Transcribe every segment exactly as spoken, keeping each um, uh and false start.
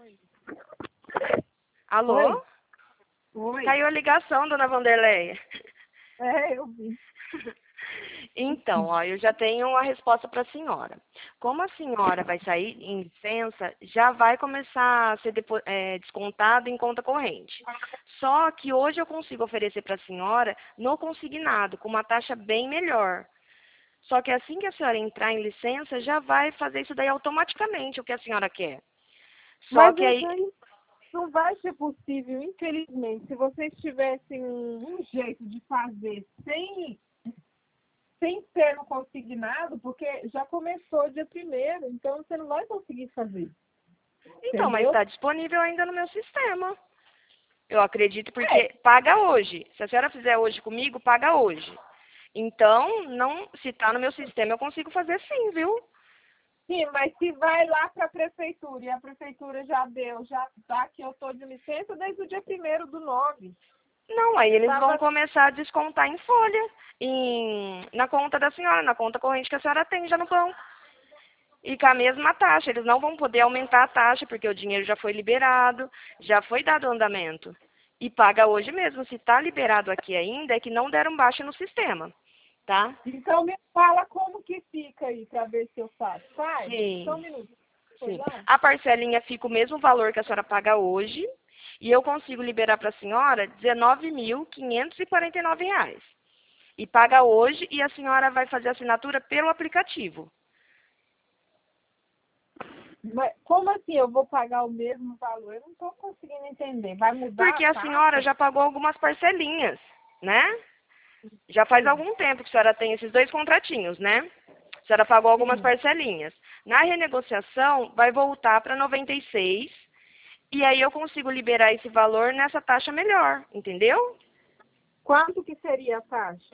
Alô? Oi. Oi. Caiu a ligação, dona Vanderleia. É, eu vi. Então, ó, eu já tenho uma resposta para a senhora. Como a senhora vai sair em licença, já vai começar a ser depo- é, descontado em conta corrente. Só que hoje eu consigo oferecer para a senhora no consignado, com uma taxa bem melhor. Só que assim que a senhora entrar em licença, já vai fazer isso daí automaticamente, o que a senhora quer. Só Mas que aí, isso aí não vai ser possível, infelizmente. Se vocês tivessem um, um jeito de fazer sem, sem ser no consignado, porque já começou dia primeiro, então você não vai conseguir fazer. então, mas Entendeu? está disponível ainda no meu sistema. Eu acredito É, porque paga hoje. Se a senhora fizer hoje comigo, paga hoje. Então, não, se está no meu sistema, eu consigo fazer sim, viu? sim, mas se vai lá para a prefeitura e a prefeitura já deu, já tá que eu estou de licença desde o dia primeiro do nove. Não, aí eles vão Tava, começar a descontar em folha, em, na conta da senhora, na conta corrente que a senhora tem já no banco. E com a mesma taxa. Eles não vão poder aumentar a taxa, porque o dinheiro já foi liberado, já foi dado andamento. E paga hoje mesmo. Se está liberado aqui ainda, é que não deram baixa no sistema, tá? então me fala como que fica aí para ver se eu faço. Faz? Só um Sim. minuto. Foi Sim. lá? A parcelinha fica o mesmo valor que a senhora paga hoje e eu consigo liberar para a senhora dezenove mil quinhentos e quarenta e nove reais. E paga hoje e a senhora vai fazer a assinatura pelo aplicativo. Mas como assim eu vou pagar o mesmo valor? Eu não estou conseguindo entender. Vai mudar Porque a a senhora taxa? já pagou algumas parcelinhas, né? Já faz Sim, algum tempo que a senhora tem esses dois contratinhos, né? A senhora pagou algumas sim. parcelinhas. Na renegociação, vai voltar para noventa e seis e aí eu consigo liberar esse valor nessa taxa melhor, entendeu? Quanto que seria a taxa?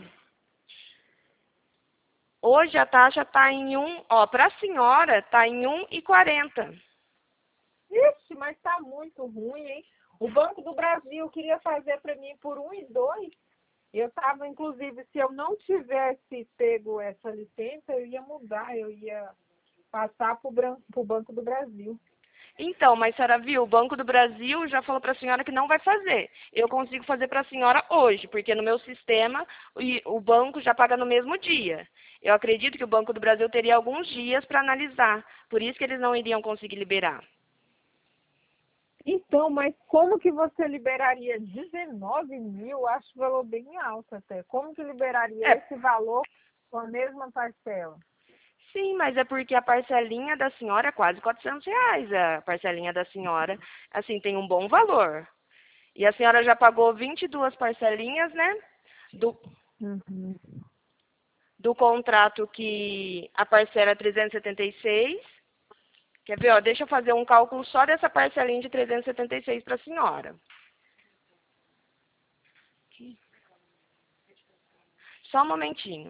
Hoje a taxa está em um, ó, para a senhora está em um e quarenta. Ixi, mas está muito ruim, hein? O Banco do Brasil queria fazer para mim por um e dois. Eu estava, inclusive, se eu não tivesse pego essa licença, eu ia mudar, eu ia passar para o Banco do Brasil. Então, mas a senhora viu, o Banco do Brasil já falou para a senhora que não vai fazer. Eu consigo fazer para a senhora hoje, porque no meu sistema e o banco já paga no mesmo dia. Eu acredito que o Banco do Brasil teria alguns dias para analisar, por isso que eles não iriam conseguir liberar. Então, mas como que você liberaria dezenove mil? Acho o valor bem alto até. Como que liberaria É, esse valor com a mesma parcela? sim, mas é porque a parcelinha da senhora é quase quatrocentos reais. A parcelinha da senhora, assim, tem um bom valor. E a senhora já pagou vinte e duas parcelinhas, né? Do, Uhum. do contrato que a parcela é trezentos e setenta e seis. Quer ver, ó? Deixa eu fazer um cálculo só dessa parcelinha de trezentos e setenta e seis para a senhora. Só um momentinho.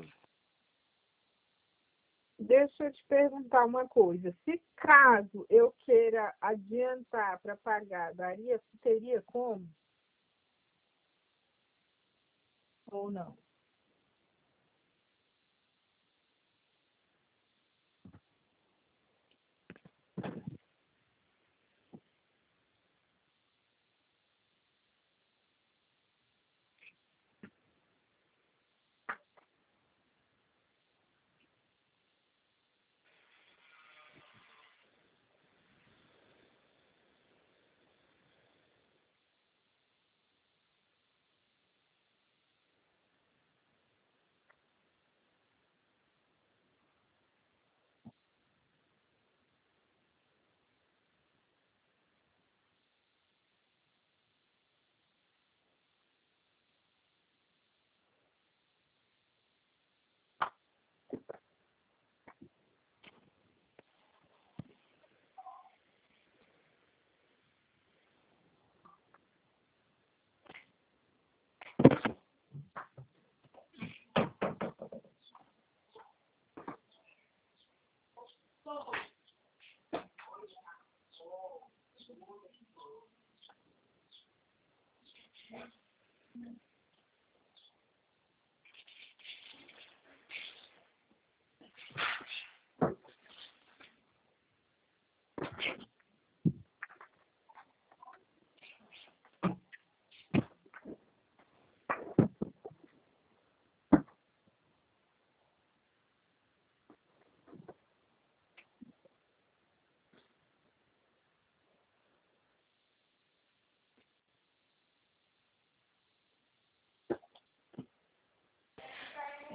Deixa eu te perguntar uma coisa. Se caso eu queira adiantar para pagar, daria, teria como ou não?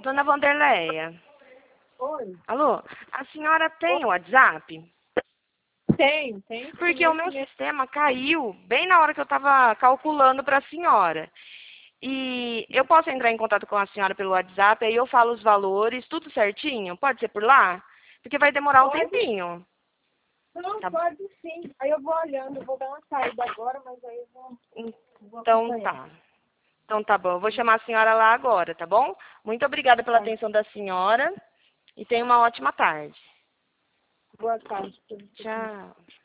Dona Vanderleia. Oi. Alô? A senhora tem o WhatsApp? Tem, tem. Porque o meu sistema caiu bem na hora que eu estava calculando para a senhora. E eu posso entrar em contato com a senhora pelo WhatsApp, aí eu falo os valores, tudo certinho? Pode ser por lá? Porque vai demorar um Pode. tempinho. Não, Tá. pode sim. Aí eu vou olhando, eu vou dar uma saída agora, mas aí eu vou, vou Então acompanhar. tá. Então tá bom. Eu vou chamar a senhora lá agora, tá bom? Muito obrigada pela Tá. atenção da senhora e tenha uma ótima tarde. Boa tarde. Tchau.